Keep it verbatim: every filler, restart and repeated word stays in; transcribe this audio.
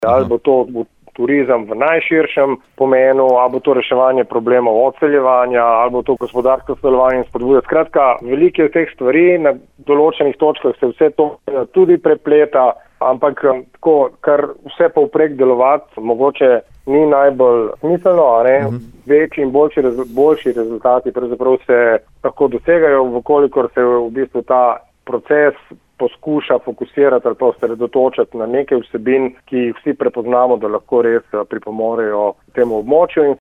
Ali bo to turizem v najširšem pomenu, ali bo to reševanje problemov odseljevanja, ali bo to gospodarsko sodelovanje in spodbuja. Skratka, veliko je teh stvari, na določenih točkah se vse to tudi prepleta, ampak tako, kar vse povprek delovati, mogoče ni najbolj smiselno, a ne? Uh-huh. Večji in boljši, boljši rezultati pravzaprav se lahko dosegajo, vkolikor se v bistvu ta proces poskuša fokusirati ali pa osredotočiti na nekaj vsebin, ki jih vsi prepoznamo, da lahko res pripomorejo temu območju.